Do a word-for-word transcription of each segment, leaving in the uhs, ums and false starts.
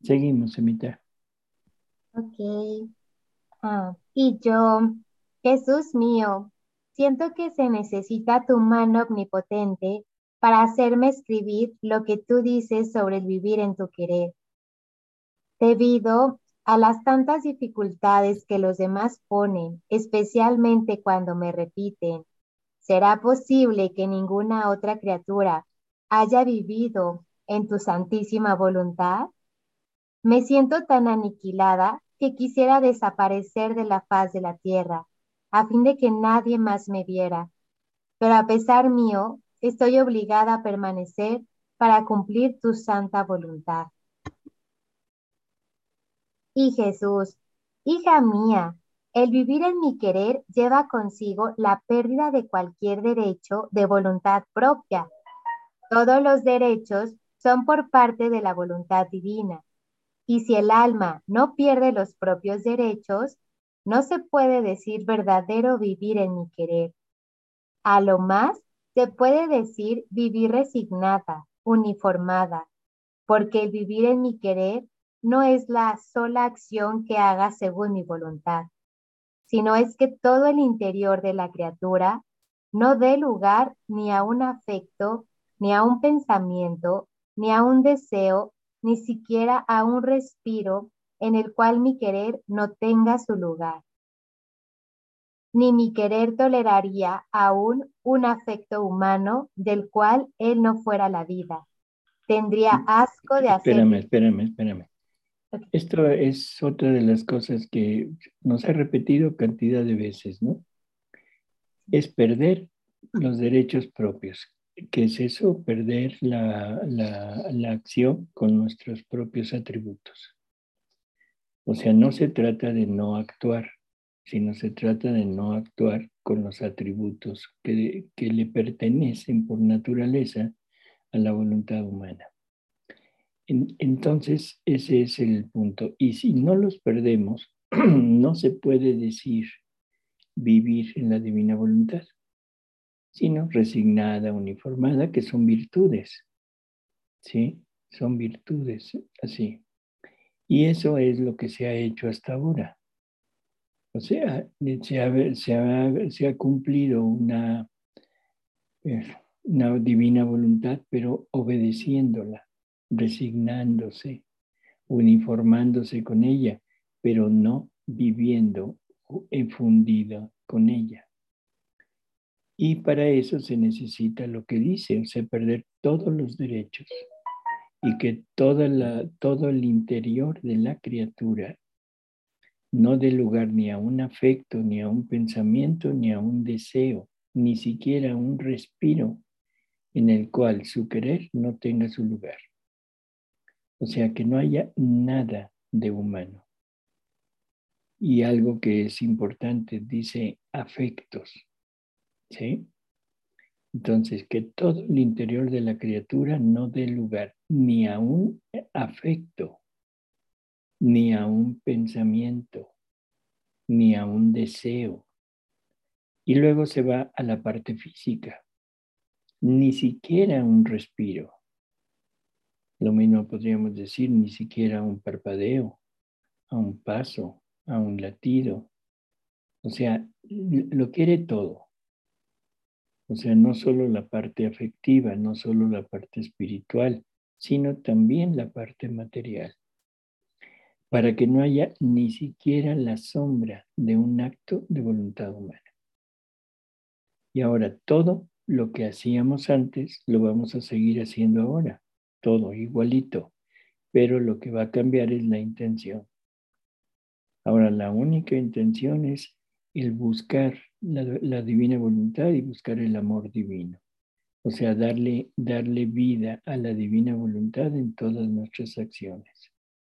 Seguimos, Emita. Ok. Ah, y yo, Jesús mío, siento que se necesita tu mano omnipotente para hacerme escribir lo que tú dices sobre el vivir en tu querer. Debido a las tantas dificultades que los demás ponen, especialmente cuando me repiten, ¿será posible que ninguna otra criatura haya vivido en tu santísima voluntad? Me siento tan aniquilada que quisiera desaparecer de la faz de la tierra, a fin de que nadie más me viera, pero a pesar mío, estoy obligada a permanecer para cumplir tu santa voluntad. Y Jesús, hija mía, el vivir en mi querer lleva consigo la pérdida de cualquier derecho de voluntad propia. Todos los derechos son por parte de la voluntad divina. Y si el alma no pierde los propios derechos, no se puede decir verdadero vivir en mi querer. A lo más se puede decir vivir resignada, uniformada, porque el vivir en mi querer no es la sola acción que haga según mi voluntad, sino es que todo el interior de la criatura no dé lugar ni a un afecto, ni a un pensamiento, ni a un deseo, ni siquiera a un respiro en el cual mi querer no tenga su lugar. Ni mi querer toleraría aún un afecto humano del cual él no fuera la vida. Tendría asco de hacer Espérame, vivir. espérame, espérame. Esto es otra de las cosas que nos ha repetido cantidad de veces, ¿no? Es perder los derechos propios. ¿Qué es eso? Perder la, la, la acción con nuestros propios atributos. O sea, no se trata de no actuar, sino se trata de no actuar con los atributos que, que le pertenecen por naturaleza a la voluntad humana. En, entonces, ese es el punto. Y si no los perdemos, no se puede decir vivir en la divina voluntad, sino resignada, uniformada, que son virtudes, ¿sí? Son virtudes, así. Y eso es lo que se ha hecho hasta ahora. O sea, se ha, se ha, se ha cumplido una, eh, una divina voluntad, pero obedeciéndola, resignándose, uniformándose con ella, pero no viviendo enfundido con ella. Y para eso se necesita lo que dice, o sea, perder todos los derechos y que toda la, todo el interior de la criatura no dé lugar ni a un afecto, ni a un pensamiento, ni a un deseo, ni siquiera a un respiro en el cual su querer no tenga su lugar. O sea, que no haya nada de humano. Y algo que es importante, dice afectos, ¿sí? Entonces, que todo el interior de la criatura no dé lugar ni a un afecto, ni a un pensamiento, ni a un deseo. Y luego se va a la parte física, ni siquiera un respiro. Lo mismo podríamos decir, ni siquiera un parpadeo, a un paso, a un latido. O sea, lo quiere todo. O sea, no solo la parte afectiva, no solo la parte espiritual, sino también la parte material, para que no haya ni siquiera la sombra de un acto de voluntad humana. Y ahora todo lo que hacíamos antes lo vamos a seguir haciendo ahora, todo igualito, pero lo que va a cambiar es la intención. Ahora, la única intención es el buscar la, la divina voluntad y buscar el amor divino. O sea, darle, darle vida a la divina voluntad en todas nuestras acciones.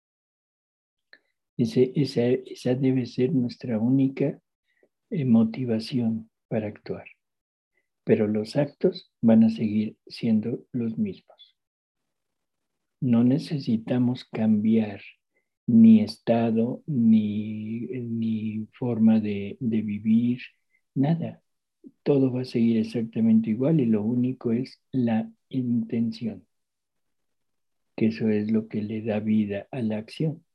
Ese, esa, esa debe ser nuestra única eh, motivación para actuar. Pero los actos van a seguir siendo los mismos. No necesitamos cambiar ni estado, ni, ni forma de, de vivir, nada. Todo va a seguir exactamente igual y lo único es la intención. que eso es lo que le da vida a la acción.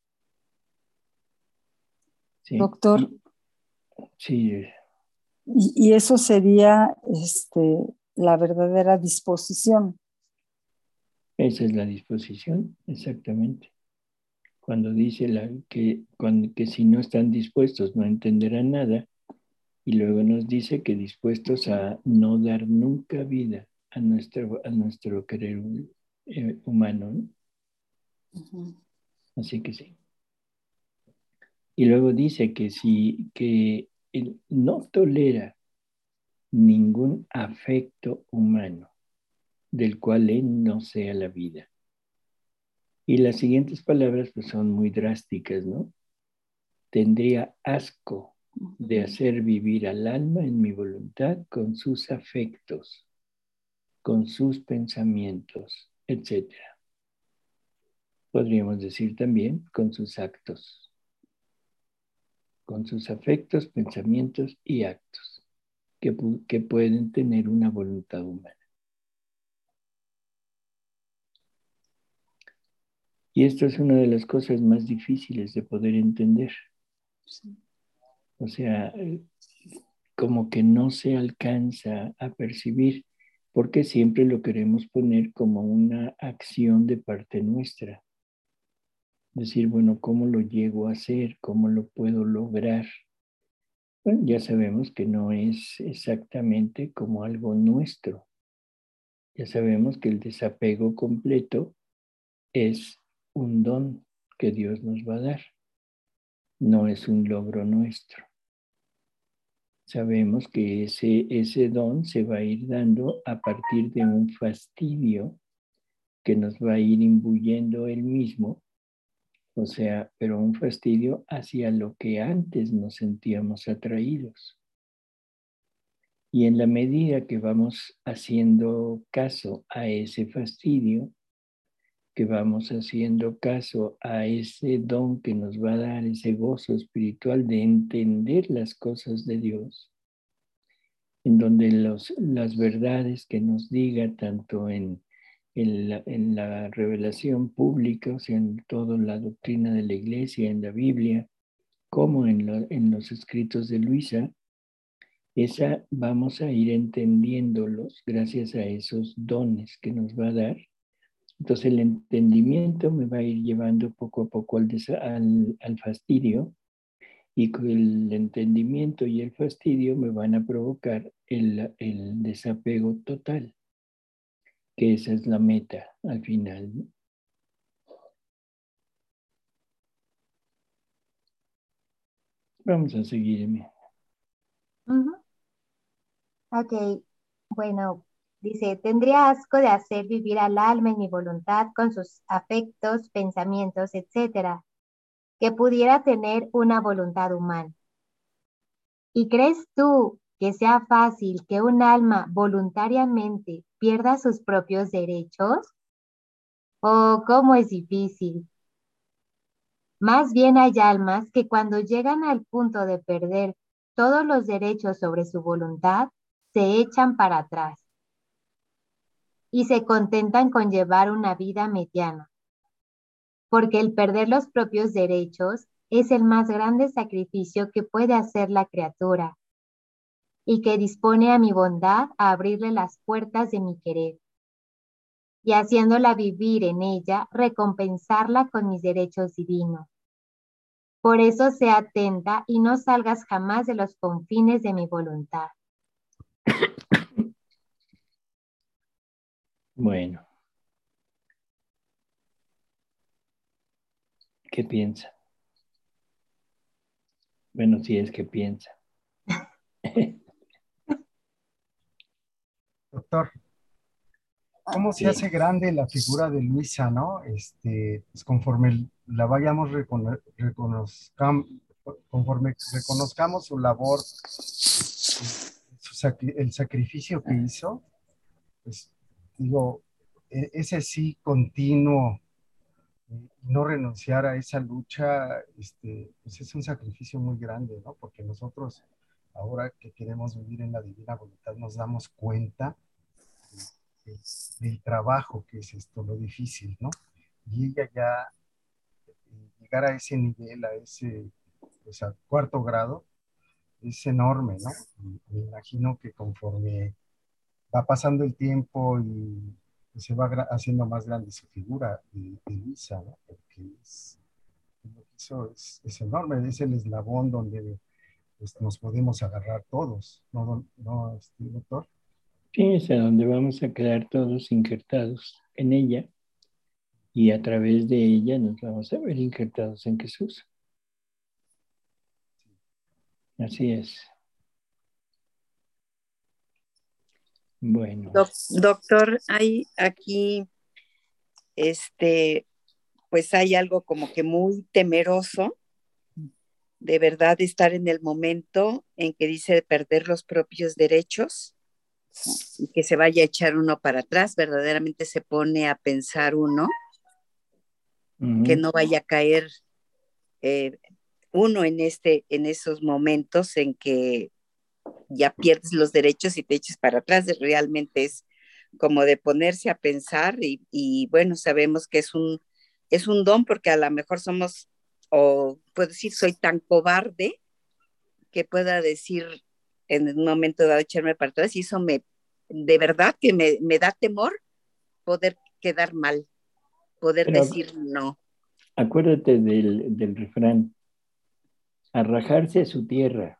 ¿Sí? Doctor, Y, sí, y, y eso sería este, la verdadera disposición. esa es la disposición, exactamente. Cuando dice la, que, cuando, que si no están dispuestos no entenderán nada, y luego nos dice que dispuestos a no dar nunca vida a nuestro, a nuestro querer eh, humano, ¿no? Uh-huh. Así que sí. Y luego dice que si que él no tolera ningún afecto humano del cual él no sea la vida. Y las siguientes palabras pues son muy drásticas, ¿no? Tendría asco de hacer vivir al alma en mi voluntad con sus afectos, con sus pensamientos, etcétera. Podríamos decir también con sus actos, con sus afectos, pensamientos y actos que, que pueden tener una voluntad humana. Y esto es una de las cosas más difíciles de poder entender. Sí. O sea, como que no se alcanza a percibir porque siempre lo queremos poner como una acción de parte nuestra. Decir, bueno, ¿cómo lo llego a hacer? ¿Cómo lo puedo lograr? Bueno, ya sabemos que no es exactamente como algo nuestro. Ya sabemos que el desapego completo es un don que Dios nos va a dar. No es un logro nuestro. Sabemos que ese, ese don se va a ir dando a partir de un fastidio que nos va a ir imbuyendo él mismo, o sea, pero un fastidio hacia lo que antes nos sentíamos atraídos. Y en la medida que vamos haciendo caso a ese fastidio, que vamos haciendo caso a ese don que nos va a dar ese gozo espiritual de entender las cosas de Dios, en donde los, las verdades que nos diga tanto en, en, la, en la revelación pública, o sea, en toda la doctrina de la iglesia, en la Biblia, como en, lo, en los escritos de Luisa, esa vamos a ir entendiéndolos gracias a esos dones que nos va a dar. Entonces el entendimiento me va a ir llevando poco a poco al, al, al fastidio, y con el entendimiento y el fastidio me van a provocar el, el desapego total, que esa es la meta al final, ¿no? Vamos a seguirme. Uh-huh. Ok, bueno, dice, tendría asco de hacer vivir al alma en mi voluntad con sus afectos, pensamientos, etcétera, que pudiera tener una voluntad humana. ¿Y crees tú que sea fácil que un alma voluntariamente pierda sus propios derechos? ¿O cómo es difícil? Más bien hay almas que cuando llegan al punto de perder todos los derechos sobre su voluntad, se echan para atrás y se contentan con llevar una vida mediana, porque el perder los propios derechos es el más grande sacrificio que puede hacer la criatura y que dispone a mi bondad a abrirle las puertas de mi querer y haciéndola vivir en ella, recompensarla con mis derechos divinos. Por eso sea atenta y no salgas jamás de los confines de mi voluntad. Bueno, ¿qué piensa? Bueno, si es que piensa. Doctor, ¿cómo se Sí. hace grande la figura de Luisa, no? Este, pues conforme la vayamos recono reconozcam conforme reconozcamos su labor, su sacri el sacrificio que hizo, pues digo, e ese sí continuo, no renunciar a esa lucha, este, pues es un sacrificio muy grande, ¿no? Porque nosotros, ahora que queremos vivir en la divina voluntad, nos damos cuenta el- del trabajo, que es esto, lo difícil, ¿no? Y ella ya eh, llegar a ese nivel, a ese, pues, a cuarto grado, es enorme, ¿no? Y me imagino que conforme va pasando el tiempo y pues, se va gra- haciendo más grande su figura de, de Luisa, ¿no? Porque es, eso es, es enorme, es el eslabón donde pues, nos podemos agarrar todos, ¿no, don- no, este, doctor? Sí, es a donde vamos a quedar todos injertados en ella y a través de ella nos vamos a ver injertados en Jesús. Así es. Bueno, Doc- doctor, hay aquí, este, pues hay algo como que muy temeroso de verdad estar en el momento en que dice de perder los propios derechos y que se vaya a echar uno para atrás, verdaderamente se pone a pensar uno que ujú. no vaya a caer eh, uno en, este, en esos momentos en que ya pierdes los derechos y te eches para atrás, realmente es como de ponerse a pensar y, y bueno, sabemos que es un, es un don porque a lo mejor somos, o puedo decir, soy tan cobarde que pueda decir en un momento dado echarme para atrás y eso me, de verdad que me, me da temor poder quedar mal, poder Pero decir no. acuérdate del, del refrán, a rajarse a su tierra.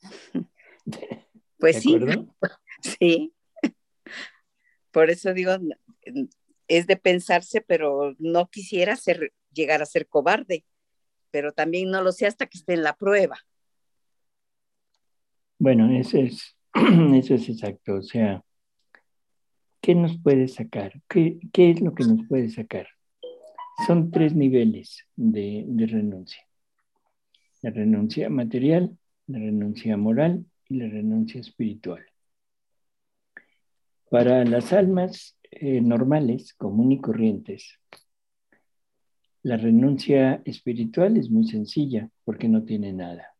¿De Pues sí, acuerdo? sí, por eso digo, es de pensarse, pero no quisiera ser, llegar a ser cobarde, pero también no lo sé hasta que esté en la prueba. Bueno, eso es, eso es exacto. O sea, ¿qué nos puede sacar? ¿Qué, qué es lo que nos puede sacar? Son tres niveles de, de renuncia. La renuncia material, la renuncia moral y la renuncia espiritual. Para las almas eh, normales, común y corrientes, la renuncia espiritual es muy sencilla porque no tiene nada.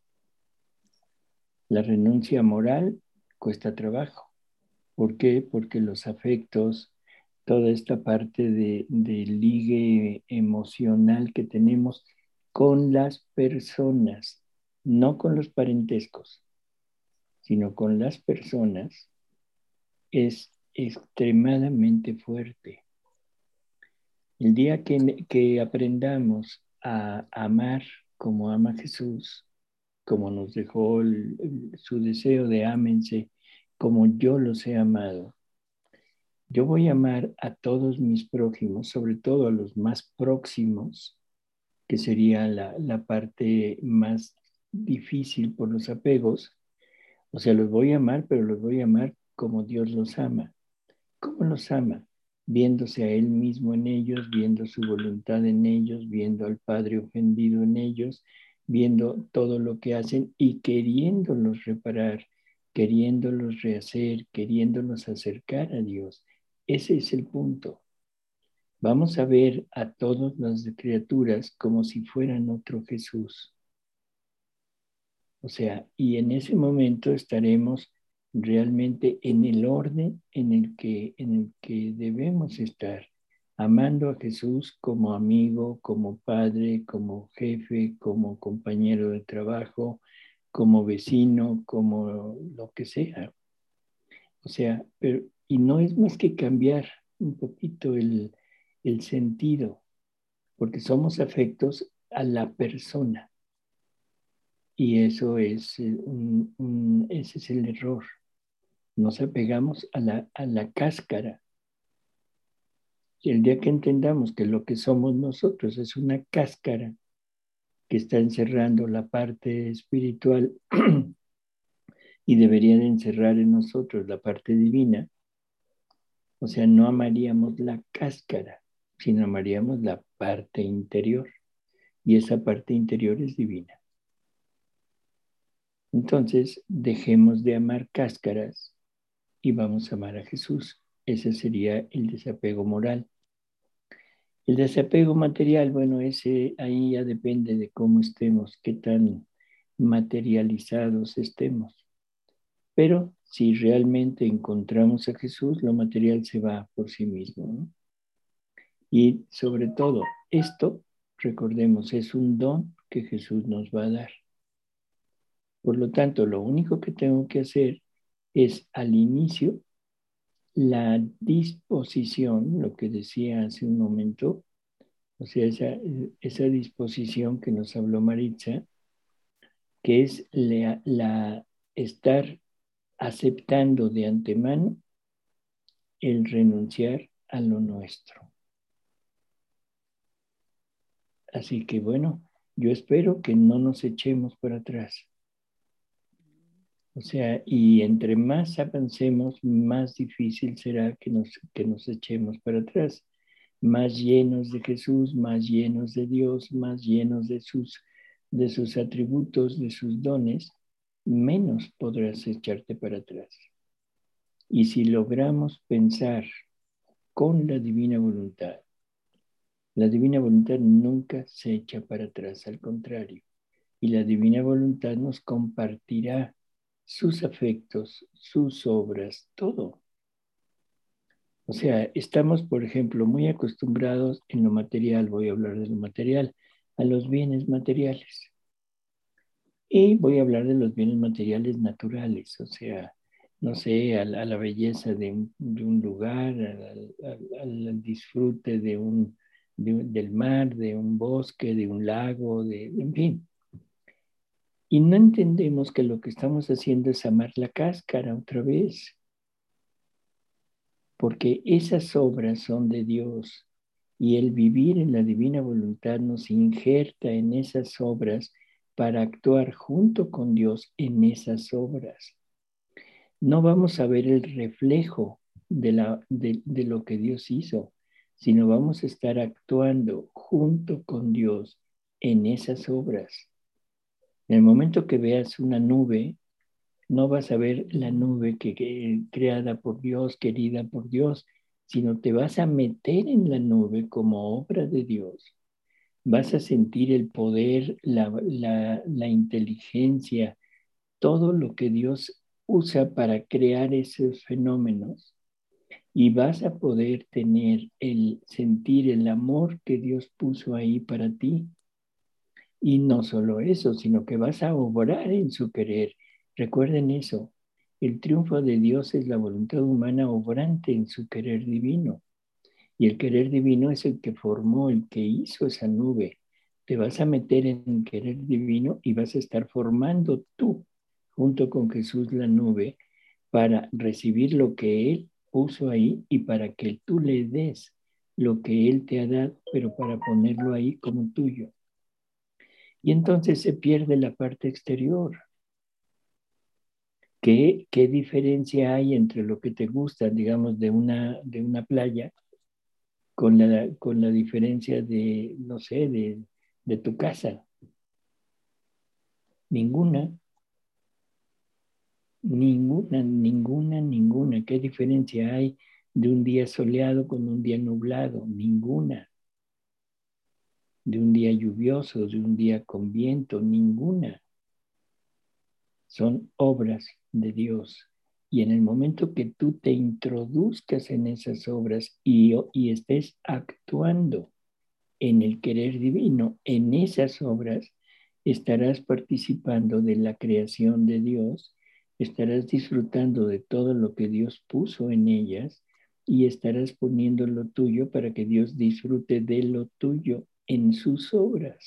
La renuncia moral cuesta trabajo. ¿Por qué? Porque los afectos, toda esta parte de, de ligue emocional que tenemos con las personas, no con los parentescos, sino con las personas, es extremadamente fuerte. El día que, que aprendamos a amar como ama Jesús, como nos dejó el, el, su deseo de ámense como yo los he amado, yo voy a amar a todos mis prójimos, sobre todo a los más próximos, que sería la, la parte más difícil por los apegos. O sea, los voy a amar, pero los voy a amar como Dios los ama. ¿Cómo los ama? Viéndose a Él mismo en ellos, viendo su voluntad en ellos, viendo al Padre ofendido en ellos, viendo todo lo que hacen y queriéndolos reparar, queriéndolos rehacer, queriéndolos acercar a Dios. Ese es el punto. Vamos a ver a todas las criaturas como si fueran otro Jesús. O sea, y en ese momento estaremos realmente en el orden en el que, en el que debemos estar, amando a Jesús como amigo, como padre, como jefe, como compañero de trabajo, como vecino, como lo que sea. O sea, pero, y no es más que cambiar un poquito el, el sentido, porque somos afectos a la persona. Y eso es eh, un, un, ese es el error. Nos apegamos a la, a la cáscara. Y el día que entendamos que lo que somos nosotros es una cáscara que está encerrando la parte espiritual y debería de encerrar en nosotros la parte divina, o sea, no amaríamos la cáscara, sino amaríamos la parte interior. Y esa parte interior es divina. Entonces, dejemos de amar cáscaras y vamos a amar a Jesús. Ese sería el desapego moral. El desapego material, bueno, ese ahí ya depende de cómo estemos, qué tan materializados estemos. Pero si realmente encontramos a Jesús, lo material se va por sí mismo, ¿no? Y sobre todo, esto, recordemos, es un don que Jesús nos va a dar. Por lo tanto, lo único que tengo que hacer es al inicio la disposición, lo que decía hace un momento, o sea, esa, esa disposición que nos habló Maritza, que es la, la estar aceptando de antemano el renunciar a lo nuestro. Así que bueno, yo espero que no nos echemos para atrás. O sea, y entre más avancemos, más difícil será que nos, que nos echemos para atrás. Más llenos de Jesús, más llenos de Dios, más llenos de sus, de sus atributos, de sus dones, menos podrás echarte para atrás. Y si logramos pensar con la divina voluntad, la divina voluntad nunca se echa para atrás, al contrario. Y la divina voluntad nos compartirá sus afectos, sus obras, todo. O sea, estamos, por ejemplo, muy acostumbrados en lo material, voy a hablar de lo material, a los bienes materiales. Y voy a hablar de los bienes materiales naturales, o sea, no sé, a la, a la belleza de un, de un lugar, al, al, al disfrute de un, de, del mar, de un bosque, de un lago, de, en fin. Y no entendemos que lo que estamos haciendo es amar la cáscara otra vez, porque esas obras son de Dios y el vivir en la divina voluntad nos injerta en esas obras para actuar junto con Dios en esas obras. No vamos a ver el reflejo de, la, de, de lo que Dios hizo, sino vamos a estar actuando junto con Dios en esas obras. En el momento que veas una nube, no vas a ver la nube que, que creada por Dios, querida por Dios, sino te vas a meter en la nube como obra de Dios. Vas a sentir el poder, la, la, la inteligencia, todo lo que Dios usa para crear esos fenómenos. Y vas a poder tener el sentir el amor que Dios puso ahí para ti. Y no solo eso, sino que vas a obrar en su querer. Recuerden eso, el triunfo de Dios es la voluntad humana obrante en su querer divino. Y el querer divino es el que formó, el que hizo esa nube. Te vas a meter en el querer divino y vas a estar formando tú, junto con Jesús, la nube, para recibir lo que Él puso ahí y para que tú le des lo que Él te ha dado, pero para ponerlo ahí como tuyo. Y entonces se pierde la parte exterior. ¿Qué, qué diferencia hay entre lo que te gusta, digamos, de una, de una playa con la, con la diferencia de, no sé, de, de tu casa? Ninguna, ninguna, ninguna, ninguna. ¿Qué diferencia hay de un día soleado con un día nublado? Ninguna. De un día lluvioso, de un día con viento, ninguna. Son obras de Dios. Y en el momento que tú te introduzcas en esas obras y, y estés actuando en el querer divino, en esas obras, estarás participando de la creación de Dios, estarás disfrutando de todo lo que Dios puso en ellas y estarás poniendo lo tuyo para que Dios disfrute de lo tuyo en sus obras.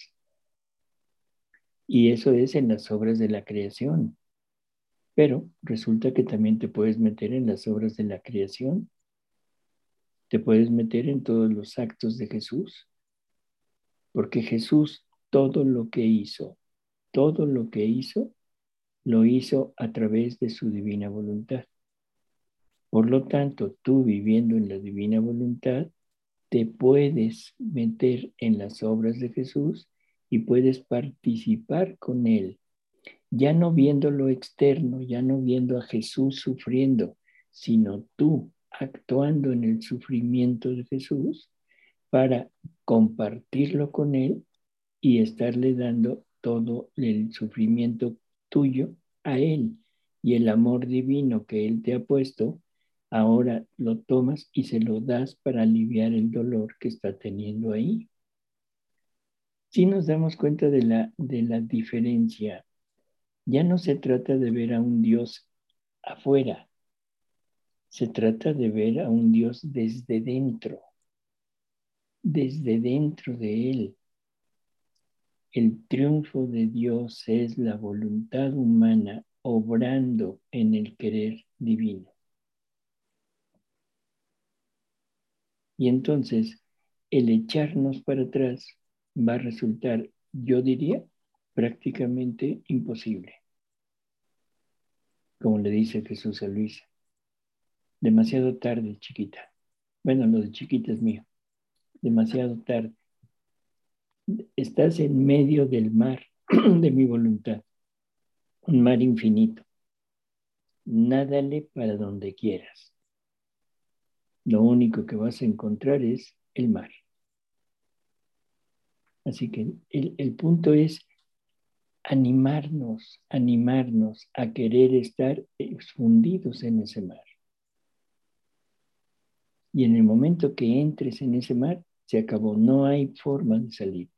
Y eso es en las obras de la creación. Pero resulta que también te puedes meter en las obras de la creación. Te puedes meter en todos los actos de Jesús. Porque Jesús todo lo que hizo, todo lo que hizo, lo hizo a través de su divina voluntad. Por lo tanto, tú viviendo en la divina voluntad, te puedes meter en las obras de Jesús y puedes participar con Él. Ya no viendo lo externo, ya no viendo a Jesús sufriendo, sino tú actuando en el sufrimiento de Jesús para compartirlo con Él y estarle dando todo el sufrimiento tuyo a Él. y el amor divino que Él te ha puesto, ahora lo tomas y se lo das para aliviar el dolor que está teniendo ahí. Si nos damos cuenta de la, de la diferencia, ya no se trata de ver a un Dios afuera, se trata de ver a un Dios desde dentro, desde dentro de Él. El triunfo de Dios es la voluntad humana obrando en el querer divino. Y entonces el echarnos para atrás va a resultar, yo diría, prácticamente imposible. Como le dice Jesús a Luisa. Demasiado tarde, chiquita. Bueno, lo de chiquita es mío. Demasiado tarde. Estás en medio del mar de mi voluntad. Un mar infinito. Nádale para donde quieras. Lo único que vas a encontrar es el mar. Así que el, el punto es animarnos, animarnos a querer estar fundidos en ese mar. Y en el momento que entres en ese mar, se acabó. No hay forma de salir.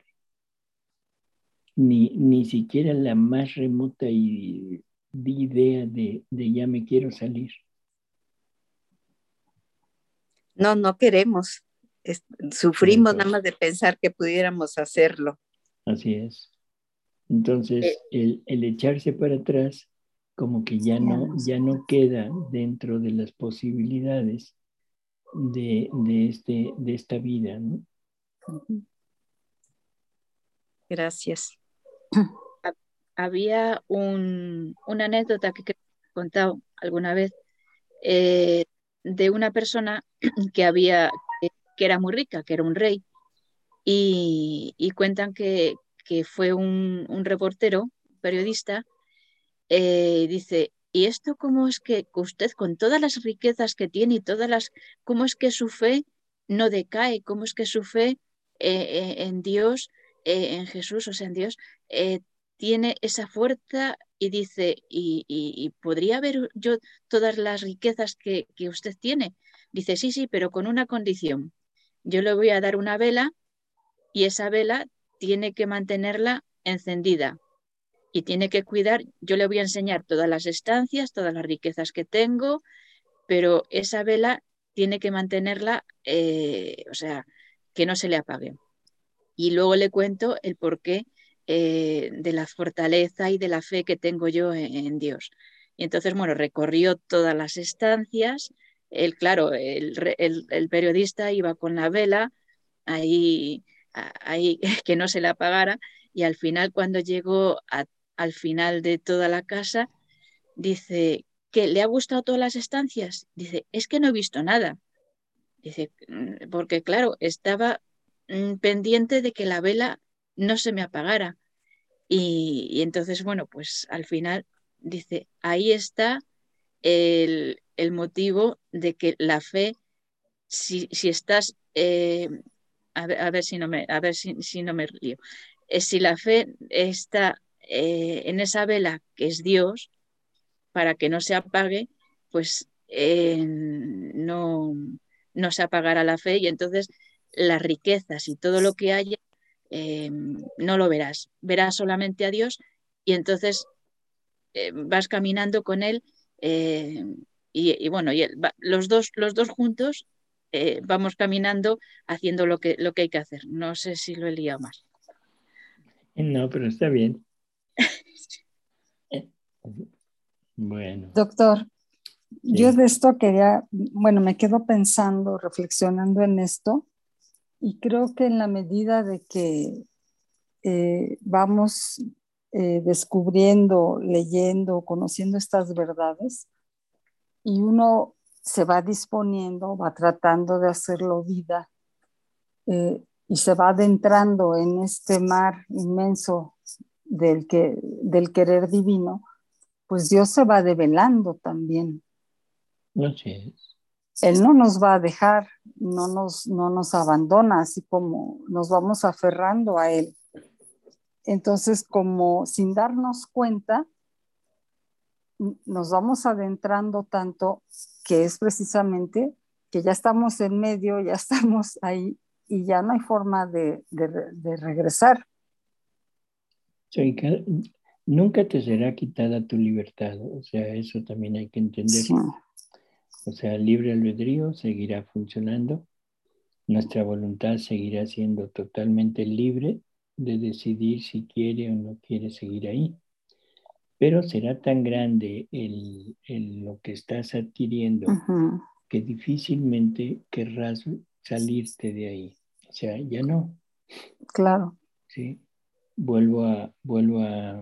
Ni, ni siquiera la más remota y, de idea de, de ya me quiero salir. No, no queremos. Es, sufrimos nada más de pensar que pudiéramos hacerlo. Así es. Entonces, el, el echarse para atrás, como que ya no, ya no queda dentro de las posibilidades de, de, este, de esta vida, ¿no? Gracias. Había un, una anécdota que he contado alguna vez eh, de una persona que había que, que era muy rica, que era un rey, y, y cuentan que, que fue un, un reportero, periodista, eh, dice, ¿y esto cómo es que usted con todas las riquezas que tiene y todas las, cómo es que su fe no decae? ¿Cómo es que su fe eh, eh, en Dios, eh, en Jesús, o sea, en Dios, eh, tiene esa fuerza? Y dice, ¿y, y, y podría ver yo todas las riquezas que, que usted tiene? Dice, sí, sí, pero con una condición. Yo le voy a dar una vela y esa vela tiene que mantenerla encendida y tiene que cuidar. Yo le voy a enseñar todas las estancias, todas las riquezas que tengo, pero esa vela tiene que mantenerla, eh, o sea, que no se le apague. Y luego le cuento el porqué eh, de la fortaleza y de la fe que tengo yo en, en Dios. Y entonces, bueno, recorrió todas las estancias. Él, claro, el, el, el periodista iba con la vela ahí, ahí que no se le apagara, y al final, cuando llegó a, al final de toda la casa, dice, ¿que le ha gustado todas las estancias? Dice, es que no he visto nada. Dice, porque claro, estaba mm, pendiente de que la vela no se me apagara. Y, y entonces, bueno, pues al final dice, ahí está el, el motivo de que la fe, si, si estás, eh, a, ver, a ver si no me, a ver si, si no me lío, eh, si la fe está eh, en esa vela que es Dios, para que no se apague, pues eh, no, no se apagará la fe, y entonces las riquezas y todo lo que haya eh, no lo verás, verás solamente a Dios, y entonces eh, vas caminando con Él eh, y, y, bueno, y él, va, los, dos, los dos juntos eh, vamos caminando haciendo lo que, lo que hay que hacer. No sé si lo he liado más. No, pero está bien. Bueno. Doctor, sí. Yo de esto quería, bueno, me quedo pensando, reflexionando en esto, y creo que en la medida de que eh, vamos eh, descubriendo, leyendo, conociendo estas verdades, y uno se va disponiendo, va tratando de hacerlo vida, eh, y se va adentrando en este mar inmenso del, que, del querer divino, pues Dios se va develando también. Así es. Él no nos va a dejar, no nos, no nos abandona, así como nos vamos aferrando a Él. Entonces, como sin darnos cuenta, nos vamos adentrando tanto que es precisamente que ya estamos en medio, ya estamos ahí y ya no hay forma de, de, de regresar. Sí, cada- nunca te será quitada tu libertad, o sea, eso también hay que entenderlo. Sí. O sea, el libre albedrío seguirá funcionando, nuestra voluntad seguirá siendo totalmente libre de decidir si quiere o no quiere seguir ahí, pero será tan grande el, el- lo que estás adquiriendo Ujú. que difícilmente querrás salirte de ahí. O sea, ya no, Claro. ¿sí? Vuelvo a, vuelvo a,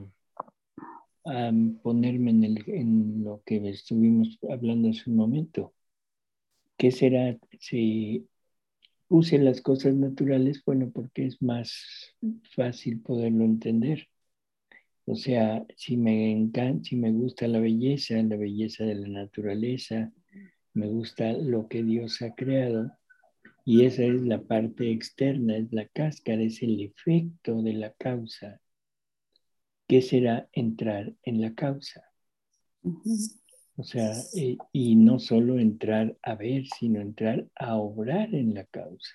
a ponerme en, el, en lo que estuvimos hablando hace un momento. ¿Qué será si use las cosas naturales? Bueno, porque es más fácil poderlo entender. O sea, si me encanta, si me gusta la belleza, la belleza de la naturaleza, me gusta lo que Dios ha creado, y esa es la parte externa, es la cáscara, es el efecto de la causa. ¿Qué será entrar en la causa? Ujú. O sea, eh, y no solo entrar a ver, sino entrar a obrar en la causa.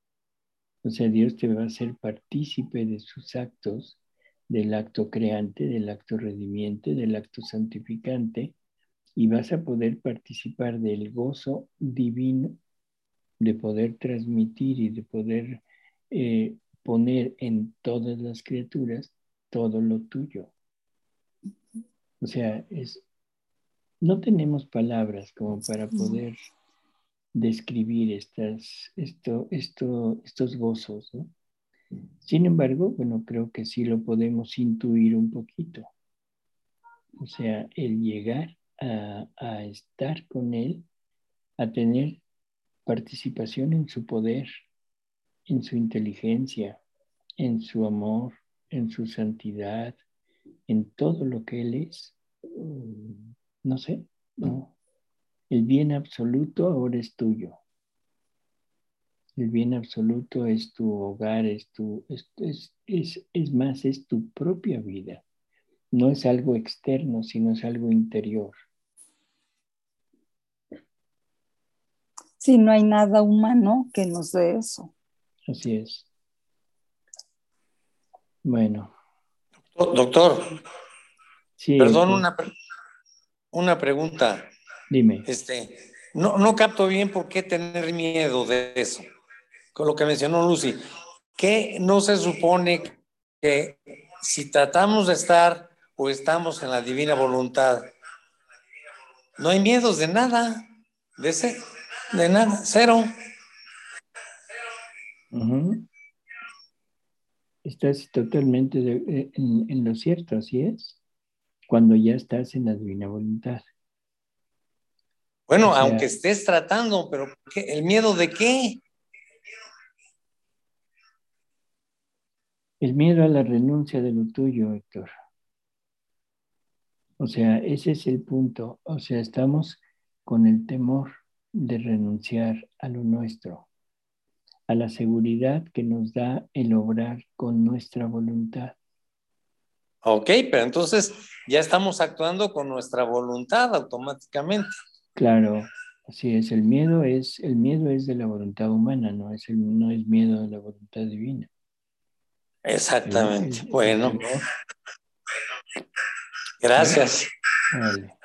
O sea, Dios te va a hacer partícipe de sus actos, del acto creante, del acto redimiente, del acto santificante, y vas a poder participar del gozo divino de poder transmitir y de poder eh, poner en todas las criaturas todo lo tuyo. O sea, es, no tenemos palabras como para poder describir estas, esto, esto, estos gozos, ¿no? Sin embargo, bueno, creo que sí lo podemos intuir un poquito. O sea, el llegar a, a estar con Él, a tener participación en su poder, en su inteligencia, en su amor, en su santidad, en todo lo que Él es. Mm, No sé, no. El bien absoluto ahora es tuyo. El bien absoluto es tu hogar, es, tu, es, es, es, es más, es tu propia vida. No es algo externo, sino es algo interior. Sí, no hay nada humano que nos dé eso. Así es. Bueno, Doctor, sí, perdón, Héctor, una, pre- una pregunta. dime. Este, no, no capto bien por qué tener miedo de eso. Con lo que mencionó Lucy, ¿qué no se supone que si tratamos de estar o estamos en la divina voluntad, no hay miedos de nada, de, ese, de nada, cero? Uh-huh. Estás totalmente de, en, en lo cierto, así es. Cuando ya estás en la divina voluntad. Bueno, O aunque sea, estés tratando, pero ¿qué? ¿El miedo de qué? el miedo a la renuncia de lo tuyo, Héctor. O sea, ese es el punto. O sea, estamos con el temor de renunciar a lo nuestro, a la seguridad que nos da el obrar con nuestra voluntad. Ok, pero entonces ya estamos actuando con nuestra voluntad automáticamente. Claro, así es. El miedo es, el miedo es de la voluntad humana, no es, el, no es miedo de la voluntad divina. El, Exactamente. el, el Bueno, temor. ¿Sí? gracias. Vale.